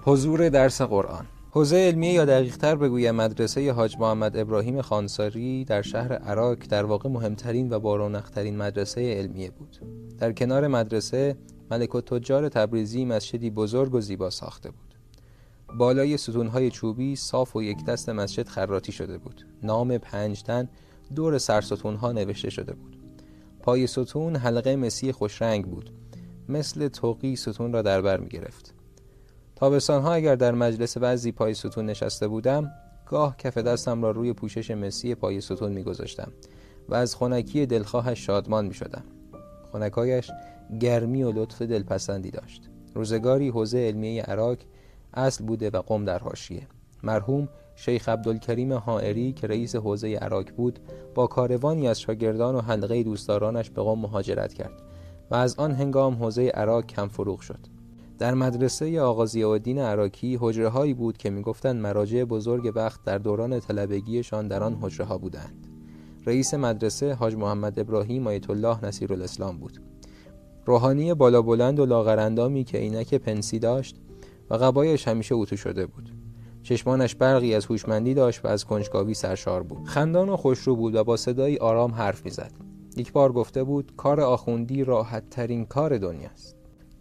حضور درس قرآن. حوزه علمیه یا دقیق‌تر بگویم مدرسه حاج محمد ابراهیم خانساری در شهر عراق در واقع مهمترین و با رونق‌ترین مدرسه علمیه بود. در کنار مدرسه ملک التجار تبریزی مسجدی بزرگ و زیبا ساخته بود. بالای ستون‌های چوبی صاف و یک دست مسجد خراطی شده بود. نام 5 تن دور سرستون‌ها نوشته شده بود. پای ستون حلقه مسی خوش رنگ بود. مثل توقی ستون را در بر می‌گرفت. تابستان‌ها اگر در مجلس بعضی پای ستون نشسته بودم، گاه کف دستم را روی پوشش مسی پای ستون می‌گذاشتم و از خنکی دلخواهش شادمان می‌شدم. خنکایش گرمی و لطف دلپسندی داشت. روزگاری حوزه علمیه عراق اصل بوده و قم در حاشیه. مرحوم شیخ عبدالکریم حائری که رئیس حوزه عراق بود، با کاروانی از شاگردان و حلقه دوستدارانش به قم مهاجرت کرد و از آن هنگام حوزه عراق کم فروغ شد. در مدرسه آقا ضیاءالدین عراقی حجره‌هایی بود که می‌گفتند مراجع بزرگ وقت در دوران طلبگیشان در آن حجره‌ها بودند. رئیس مدرسه حاج محمد ابراهیم آیت الله نصیرالاسلام بود. روحانی بالا بلند و لاغرندامی که عینک پنسی داشت و قبایش همیشه اتو شده بود. چشمانش برقی از هوشمندی داشت و از کنجکاوی سرشار بود. خندان و خوشرو بود و با صدایی آرام حرف می‌زد. یک بار گفته بود کار آخوندی راحت ترین کار دنیاست.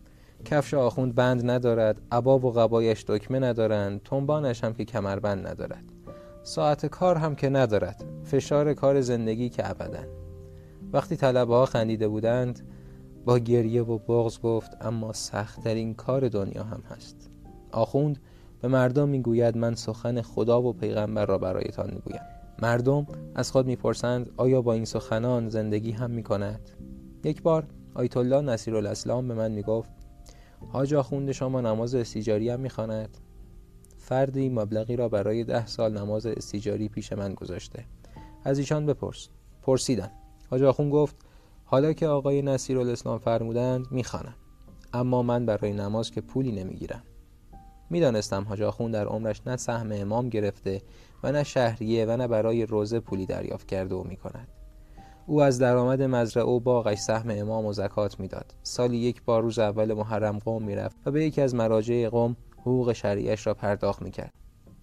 کفش آخوند بند ندارد، عبا و قبایش دکمه ندارند، تنبانش هم که کمربند ندارد، ساعت کار هم که ندارد، فشار کار زندگی که ابداً. وقتی طلبه ها خندیده بودند با گریه و بغض گفت اما سخت‌ترین کار دنیا هم هست. آخوند به مردم میگوید من سخن خدا و پیغمبر را برایتان میگویم. مردم از خود میپرسند آیا با این سخنان زندگی هم میکند؟ یک بار آیت الله نصیرالاسلام به من میگفت حاج آخوند شما نماز استیجاری هم میخواند؟ فردی مبلغی را برای 10 سال نماز استیجاری پیش من گذاشته. از ایشان بپرس. پرسیدم. حاج آخوند گفت حالا که آقای نصیرالاسلام فرمودند میخوانم، اما من برای نماز که پولی نمیگیرم. میدانستم حاج آخوند در عمرش نه سهم امام گرفته و نه شهریه و نه برای روزه پولی دریافت کرده و میکند. او از درآمد مزرعه و باغش سهم امام و زکات میداد. سالی یک بار روز اول محرم قم میرفت و به یکی از مراجع قم حقوق شرعیش را پرداخت میکرد.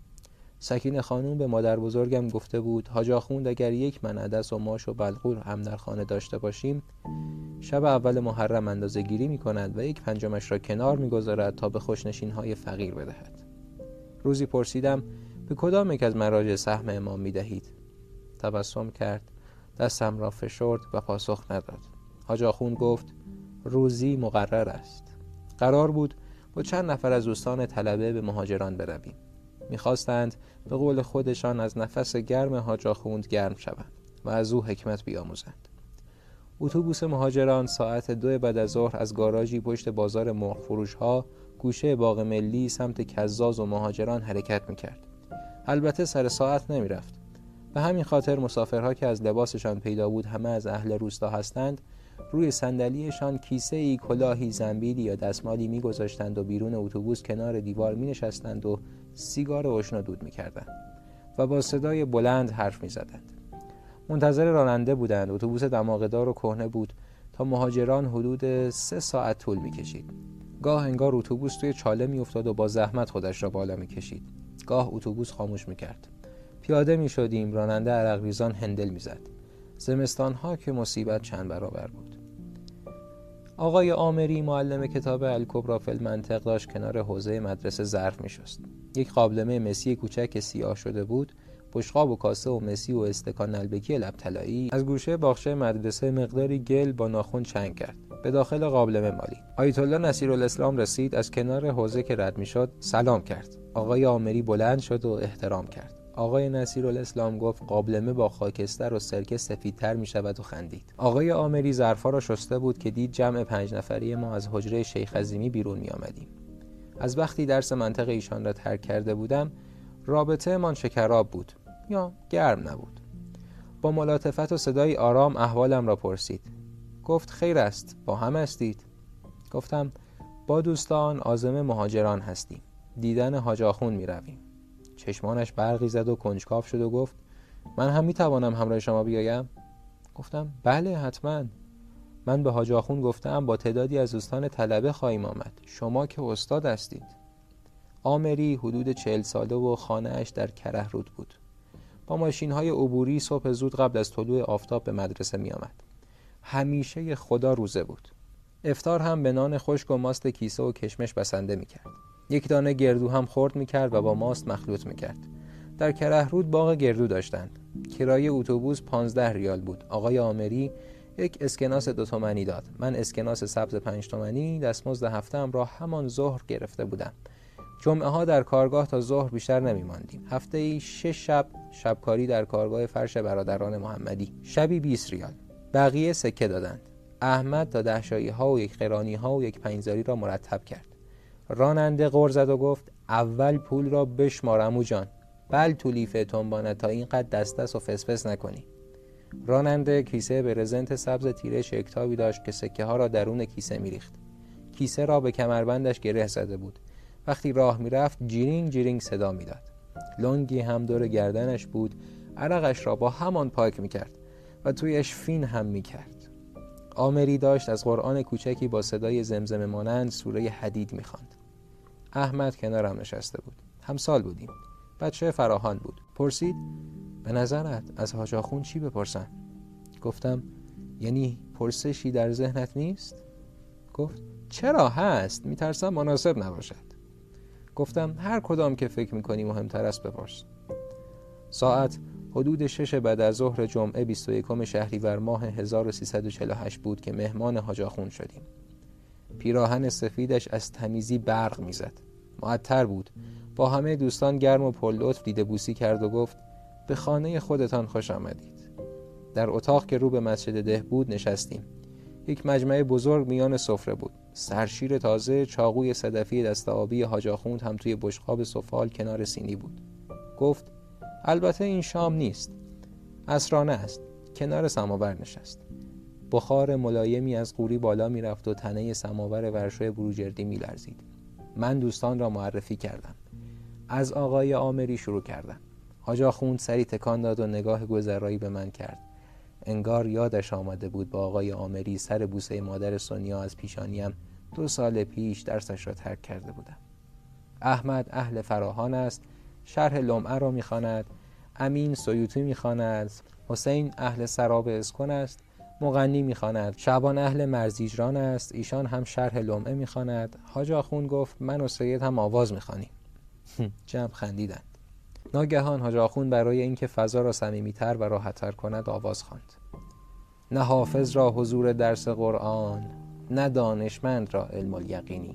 سکینه خانوم به مادر بزرگم گفته بود حاج آخوند اگر 1 من عدس و ماش و بلغور هم در خانه داشته باشیم، شب اول محرم اندازه گیری میکند و 1/5 را کنار میگذارد تا به خوشنشینهای فقیر بدهد. روزی پرسیدم به کدام یک از مراجع سهم امام میدهید؟ تبسم کرد، دستم را فشرد و پاسخ نداد. حاج آخوند گفت روزی مقرر است. قرار بود با چند نفر از دوستان طلبه به مهاجران برویم. می‌خواستند به قول خودشان از نفس گرم حاج آخوند گرم شوند و از او حکمت بیاموزند. اتوبوس مهاجران ساعت 2 بعد از ظهر از گاراژی پشت بازار مرغ فروش‌ها گوشه باغ ملی سمت کزاز و مهاجران حرکت می‌کرد. البته سر ساعت نمی‌رفت. به همین خاطر مسافرها که از لباسشان پیدا بود همه از اهل روستا هستند، روی صندلیشان کیسه‌ای، کلاهی، زنبیلی یا دستمالی می‌گذاشتند و بیرون اتوبوس کنار دیوار می‌نشستند و سیگار اشنا دود می‌کردند و با صدای بلند حرف می‌زدند. منتظر راننده بودند. اتوبوس دماغه‌دار و کهنه بود. تا مهاجران حدود 3 ساعت طول می‌کشید. گاه انگار اتوبوس توی چاله می‌افتاد و با زحمت خودش را بالا می‌کشید. گاه اتوبوس خاموش می‌کرد. پیاده می‌شدیم، راننده عرق‌ریزان هندل می‌زد. زمستان‌ها که مصیبت چند برابر بود. آقای عامری معلم کتاب الکبری فی المنطق داشت کنار حوزه مدرسه ظرف می‌شست. یک قابلمه مسی کوچک سیاه شده بود، بشقاب و کاسه و مسی و استکان نلبکی لب طلایی از گوشه باغچه مدرسه مقداری گل با ناخن چنگ کرد. به داخل قابلمه مالید. آیت الله نصیرالاسلام رسید، از کنار حوزه که رد می‌شد سلام کرد. آقای عامری بلند شد و احترام کرد. آقای نصیرالاسلام گفت قابلمه با خاکستر و سرکه سفیدتر می شود و خندید. آقای عامری ظرفا را شسته بود که دید جمع 5 نفری ما از حجره شیخ عظیمی بیرون می آمدیم. از وقتی درس منطق ایشان را ترک کرده بودم رابطه من شکراب بود یا گرم نبود. با ملاطفت و صدای آرام احوالم را پرسید. گفت خیر است، با هم هستید؟ گفتم با دوستان عازم مهاجران هستیم. دیدن حاج آخوند می رویم. چشمانش برقی زد و کنجکاو شد و گفت من هم میتوانم همراه شما بیایم؟ گفتم بله حتما. من به حاج آخوند گفتم با تعدادی از دوستان طلبه خواهیم آمد. شما که استاد هستید. آمری حدود 40 ساله و خانه‌اش در کره‌رود بود. با ماشین‌های عبوری صبح زود قبل از طلوع آفتاب به مدرسه می‌آمد. همیشه خدا روزه بود. افطار هم به نان خشک و ماست کیسه و کشمش بسنده می‌کرد. یک دانه گردو هم خرد می‌کرد و با ماست مخلوط می‌کرد. در کره‌رود باغ گردو داشتند. کرایه اتوبوس 15 ریال بود. آقای آمری یک اسکناس 2 تومانی داد. من اسکناس سبز 5 تومانی دستمزد هفته‌ام را همان ظهر گرفته بودم. جمعه ها در کارگاه تا ظهر بیشتر نمی‌ماندیم. هفته‌ای 6 شب شبکاری در کارگاه فرش برادران محمدی. شبی 20 ریال. بقیه سکه دادند. احمد تا 10 شایی ها و 1 قرانی ها و 1 پنجزاری را مرتب کرد. راننده غر زد و گفت اول پول را بشمار عمو جان. بل تولیفه تنبانه تا اینقدر دست و فسفس نکنی. راننده کیسه برزنت سبز تیره شکتابی داشت که سکه ها را درون کیسه می‌ریخت. کیسه را به کمربندش گره زده بود. وقتی راه میرفت جیرینگ جیرینگ صدا میداد. لنگی هم دور گردنش بود. عرقش را با همان پاک میکرد و تویش فین هم میکرد. آمری داشت از قرآن کوچکی با صدای زمزمه مانند سوره حدید میخواند. احمد کنارم نشسته بود. همسال بودیم. بچه فراهان بود. پرسید به نظرت از حاج آخوند چی بپرسم؟ گفتم یعنی پرسشی در ذهنت نیست؟ گفت چرا هست؟ میترسم مناسب نباشد. گفتم هر کدام که فکر میکنی مهمتر است بپرس. ساعت حدود 6 بعد از ظهر جمعه 21 شهریور ماه 1348 بود که مهمان حاج آخوند شدیم. پیراهن سفیدش از تمیزی برق میزد. معطر بود. با همه دوستان گرم و پرلطف دیده بوسی کرد و گفت به خانه خودتان خوش آمدید. در اتاق که رو به مسجد ده بود نشستیم. یک مجمع بزرگ میان سفره بود. سرشیر تازه، چاقوی صدفی دست آبی حاج آخوند هم توی بشقاب سفال کنار سینی بود. گفت البته این شام نیست. عصرانه است. کنار سماور نشست. بخار ملایمی از قوری بالا می رفت و تنه سماور ورشو بروجردی می لرزید. من دوستان را معرفی کردم. از آقای آمری شروع کردم. حاج آخوند سری تکان داد و نگاه گذرایی به من کرد. انگار یادش آمده بود با آقای آمری سر بوسه مادر سونیا از پیشانیم 2 سال پیش درسش را ترک کرده بودم. احمد اهل فراهان است، شرح لمعه را می‌خواند، امین سیوطی می‌خواند، حسین اهل سراب اسکن است، مغنی می‌خواند، شعبان اهل مرزیجران است، ایشان هم شرح لمعه می‌خواند. حاج آخوند گفت من و سید هم آواز می‌خوانیم. جمع خندیدند. ناگهان حاج آخوند برای اینکه فضا را صمیمی‌تر و راحت‌تر کند آواز خواند. نه حافظ را حضور درس قرآن، نه دانشمند را علم الیقینی.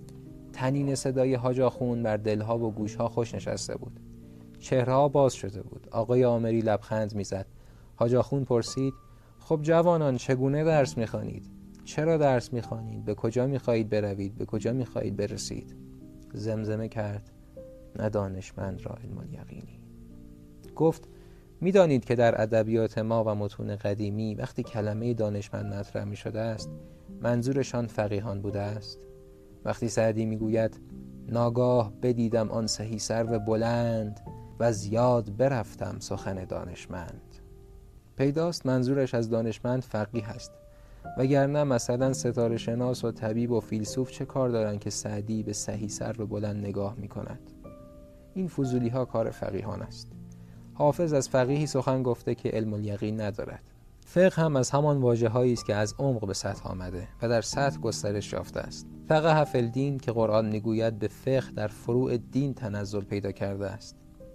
طنین صدای حاج آخوند بر دلها و گوشها خوش نشسته بود. چهره‌ها باز شده بود. آقای آمری لبخند می‌زد. حاج آخوند پرسید خب جوانان چگونه درس می‌خوانید؟ چرا درس می‌خوانید؟ به کجا می‌خواهید بروید؟ به کجا می‌خواهید برسید؟ زمزمه کرد نه دانشمند را علم الیقینی. گفت می‌دانید که در ادبیات ما و متون قدیمی وقتی کلمه دانشمند مطرح می‌شده است منظورشان فقیهان بوده است. وقتی سعدی می‌گوید ناگاه بدیدم آن سهی سرو بلند و زیاد برفتم سخن دانشمند. پیداست منظورش از دانشمند فقیه است. وگرنه مثلا ستاره شناس و طبیب و فیلسوف چه کار دارن که سعدی به سهی سرو بلند نگاه می‌کند؟ این فضولی‌ها کار فقیهان است. حافظ از فقیهی سخن گفته که علم الیقین ندارد. فقه هم از همان واژه‌هایی است که از عمق به سطح آمده و در سطح گسترش یافته است. فقه فی الدین که قرآن میگوید به فقه در فروع دین تنزل پیدا کرده است.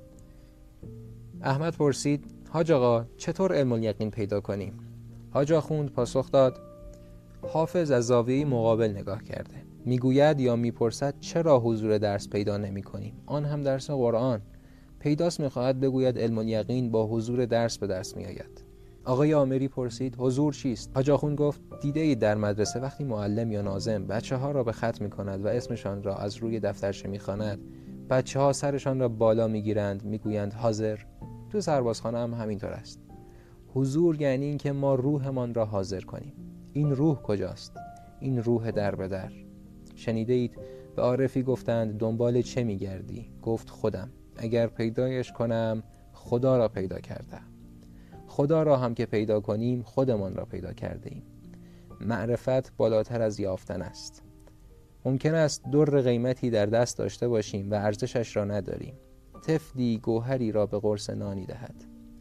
احمد پرسید حاج آقا چطور علم الیقین پیدا کنیم؟ حاج آخوند پاسخ داد حافظ از زاویه مقابل نگاه کرده. میگوید یا میپرسد چرا حضور درس پیدا نمی کنیم؟ آن هم درس قرآن. پیداست میخواهد بگوید علم الیقین با حضور درس به دست میآید. آقای آمری پرسید حضور چیست؟ حاج آخوند گفت دیده اید در مدرسه وقتی معلم یا ناظم بچه ها را به خط میکند و اسمشان را از روی دفترچه میخواند، بچه ها سرشان را بالا میگیرند میگویند حاضر. تو سربازخانه هم همینطور است. حضور یعنی این که ما روحمان را حاضر کنیم. این روح کجاست؟ این روح در به در. شنیده اید به عارفی گفتند دنبال چه میگردی؟ گفت خودم. اگر پیدایش کنم خدا را پیدا کردم. خدا را هم که پیدا کنیم خودمان را پیدا کرده ایم. معرفت بالاتر از یافتن است. ممکن است در قیمتی در دست داشته باشیم و ارزشش را نداریم. طفلی گوهری را به قرص نانی دهد.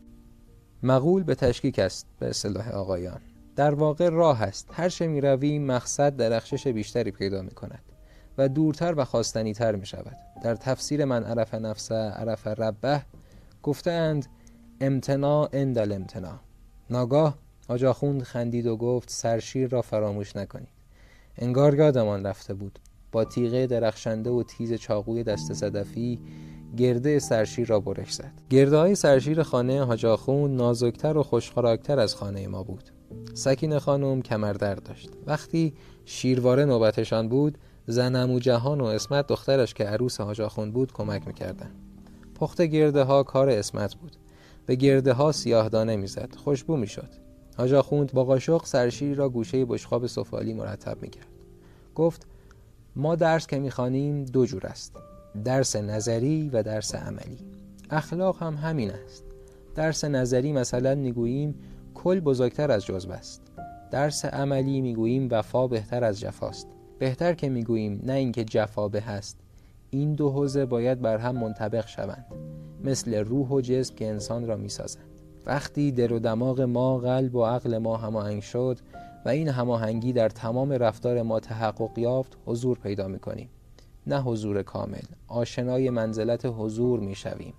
مقول به تشکیک است به اصطلاح آقایان. در واقع راه است. هر چه می رویم مقصد درخشش بیشتری پیدا می کند و دورتر و خواستنی تر می شود. در تفسیر من عرف نفسه عرف ربه گفتند امتناع عند الامتناع. ناگاه حاج آخوند خندید و گفت سرشیر را فراموش نکنید. انگار یادمان رفته بود. با تیغه درخشنده و تیز چاقوی دست صدفی گرده سرشیر را برش زد. گرده‌های سرشیر خانه حاج آخوند نازکتر و خوش‌خوراکتر از خانه ما بود. سکینه خانم کمردرد داشت. وقتی شیرواره نوبتشان بود، زن عمو جهان و اسمت دخترش که عروس حاج آخوند بود کمک می‌کردند. پخت گرده ها کار اسمت بود. به گرده ها سیاه‌دانه می‌زد. خوشبو می‌شد. حاج آخوند با قاشق سرشیر را گوشه بشقاب سفالی مرتب می‌کرد. گفت ما درس که می‌خوانیم دو جور است. درس نظری و درس عملی. اخلاق هم همین است. درس نظری مثلا میگوییم کل بزرگتر از جزو است. درس عملی میگوییم وفا بهتر از جفاست. بهتر که میگوییم نه اینکه جفا به هست. این دو حوزه باید بر هم منطبق شوند. مثل روح و جسم که انسان را میسازند. وقتی دل و دماغ ما، قلب و عقل ما هماهنگ شد و این هماهنگی در تمام رفتار ما تحقق یافت، حضور پیدا میکنیم. نه حضور کامل، آشنای منزلت حضور میشویم.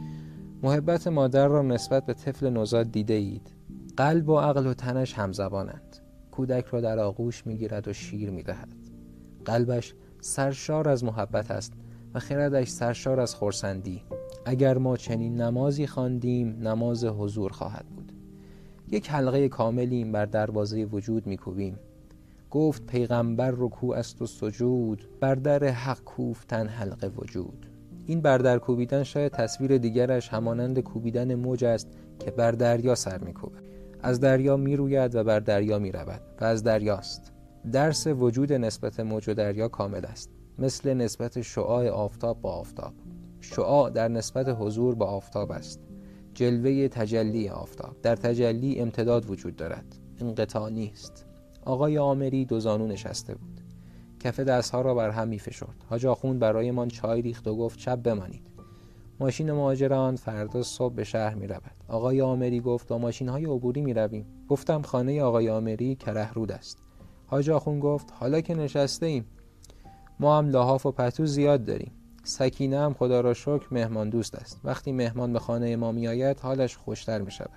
محبت مادر را نسبت به طفل نوزاد دیده اید. قلب و عقل و تنش همزبانند. کودک را در آغوش میگیرد و شیر میدهد. قلبش سرشار از محبت است و خردش سرشار از خرسندی. اگر ما چنین نمازی خواندیم، نماز حضور خواهد بود. یک حلقه کاملیم بر دروازه وجود میکوبیم. گفت پیغمبر رکوع است و سجود، بر در حق کوفتن حلقه وجود. این بر در کوبیدن شاید تصویر دیگرش همانند کوبیدن موج است که بر دریا سر میکوبد. از دریا میروید و بر دریا میرود و از دریاست. درس وجود نسبت موج و دریا کامل است. مثل نسبت شعاع آفتاب با آفتاب. شعاع در نسبت حضور با آفتاب است. جلوه تجلی آفتاب. در تجلی امتداد وجود دارد. انقطاع نیست. آقای آمری دو زانو نشسته بود. کف دستها را بر هم می‌فشرد. حاج آخوند برایمان چای ریخت و گفت شب بمانید. ماشین مهاجران فردا صبح به شهر می‌رود. آقای آمری گفت با ماشین‌های عبوری می‌رویم. گفتم خانه آقای آمری کره‌رود است. حاج آخوند گفت حالا که نشسته ایم. ما هم لحاف و پتو زیاد داریم. سکینه هم خدا را شکر مهمان دوست است. وقتی مهمان به خانه ما می‌آید حالش خوشتر می‌شود.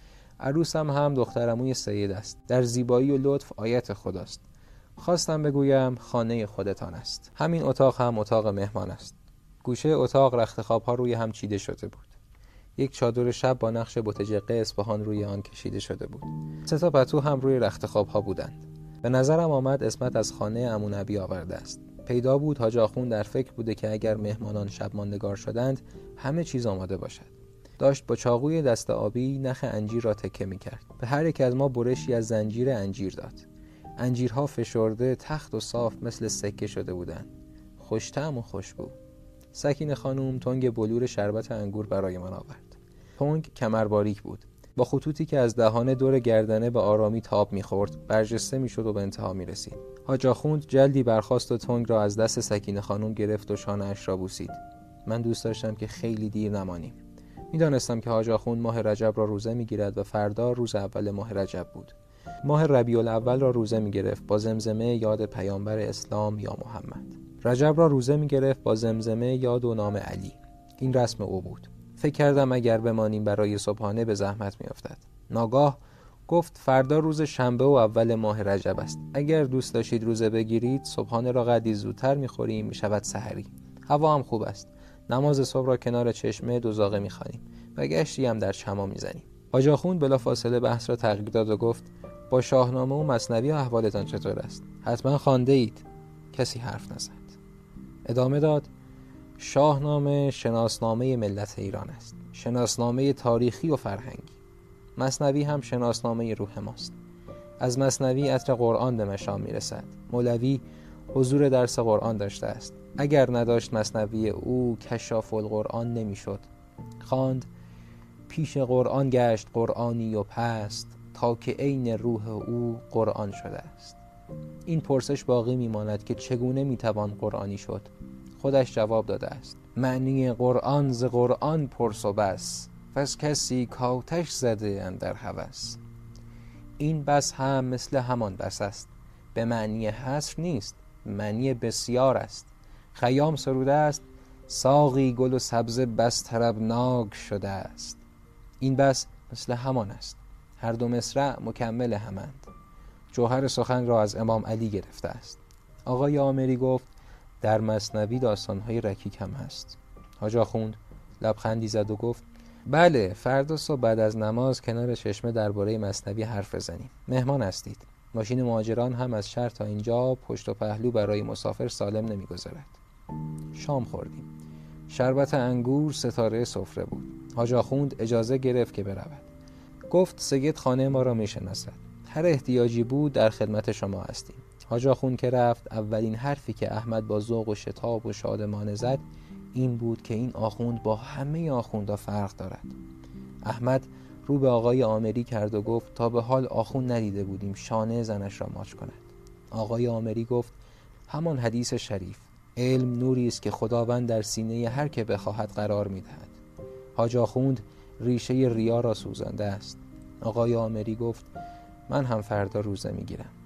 عروسم هم دخترعموی سید است. در زیبایی و لطف آیت خداست. خواستم بگویم خانه خودتان است. همین اتاق هم اتاق مهمان است. گوشه اتاق رخت خواب‌ها روی هم چیده شده بود. یک چادر شب با نقش بتجقه اصفهان روی آن کشیده شده بود. 3 تا پتو هم روی رخت خواب‌ها بودند. به نظرم آمد اسمت از خانه عمو نبی آورده است. پیدا بود حاج آخوند در فکر بوده که اگر مهمانان شب ماندگار شدند همه چیز آماده باشد. داشت با چاقوی دست آبی نخ انجیر را تکه می‌کرد. به هر یک از ما برشی از زنجیر انجیر داد. انجیرها فشرده تخت و صاف مثل سکه شده بودند. خوش‌طعم و خوشبو. سکینه خانم تنگ بلور شربت انگور برای من آورد. تنگ کمرباریک بود. با خطوطی که از دهان دور گردنه به آرامی تاب می‌خورد، برجسته می‌شد و به انتها می‌رسید. حاج آخوند جلدی برخاست و تنگ را از دست سکینه خانم گرفت و شانه‌اش را بوسید. من دوست داشتم که خیلی دیر نمانیم. می‌دانستم که حاج آخوند ماه رجب را روزه می‌گیرد و فردا روز اول ماه رجب بود. ماه ربیع الاول را روزه می‌گرفت با زمزمه یاد پیامبر اسلام یا محمد. رجب را روزه می‌گرفت با زمزمه یاد و نام علی. این رسم او بود. فکر کردم اگر بمانیم برای صبحانه به زحمت می‌افتد. ناگاه گفت فردا روز شنبه و اول ماه رجب است. اگر دوست داشتید روزه بگیرید صبحانه را قدری زودتر می‌خوریم می‌شود سحری. هوا هم خوب است. نماز صبح را کنار چشمه دوزاغه می‌خوانیم و گشتی هم در چمان می‌زنیم. حاج آخوند بلافاصله بحث را تغییر داد و گفت با شاهنامه و مثنوی احوالتان چطور است؟ حتما خوانده اید. کسی حرف نزد. ادامه داد شاهنامه شناسنامه ملت ایران است. شناسنامه تاریخی و فرهنگی. مثنوی هم شناسنامه روح ماست. از مثنوی عطر قرآن به مشام میرسد. مولوی حضور درس قرآن داشته است. اگر نداشت مثنوی او کشاف القرآن نمیشد. خواند پیش قرآن گشت قرآنی و پست تا که عین روح او قرآن شده است. این پرسش باقی میماند که چگونه میتوان قرآنی شد؟ خودش جواب داده است: معنی قرآن ز قرآن پرس و بس، پس کسی کاتش زده اندر هوس. این بس هم مثل همان بس است، به معنی حصر نیست، به معنی بسیار است. خیام سروده است: ساقی گل و سبزه بس طربناک شده است. این بس مثل همان است، هر دو مصرع مکمل همند. جوهر سخن را از امام علی گرفته است. آقای عامری گفت: در مثنوی داستان‌های رکیک هم هست. حاج آخوند لبخندی زد و گفت: بله، فردا صبح بعد از نماز کنار چشمه درباره مثنوی حرف بزنیم. مهمان هستید. ماشین مهاجران هم از شهر تا اینجا پشت و پهلو برای مسافر سالم نمی‌گذارد. شام خوردیم. شربت انگور ستاره سفره بود. حاج آخوند اجازه گرفت که برود. گفت سید خانه ما را میشناسد. هر احتیاجی بود در خدمت شما هستیم. حاج آخوند که رفت، اولین حرفی که احمد با ذوق و شتاب و شادمانه زد این بود که این آخوند با همه آخوندها فرق دارد. احمد رو به آقای عامری کرد و گفت: تا به حال آخوند ندیده بودیم شانه زنش را ماچ کند. آقای عامری گفت: همان حدیث شریف: علم نوری است که خداوند در سینه هر که بخواهد قرار می‌دهد. حاج آخوند ریشه ریا را سوزانده است. آقای عامری گفت: من هم فردا روزه می‌گیرم.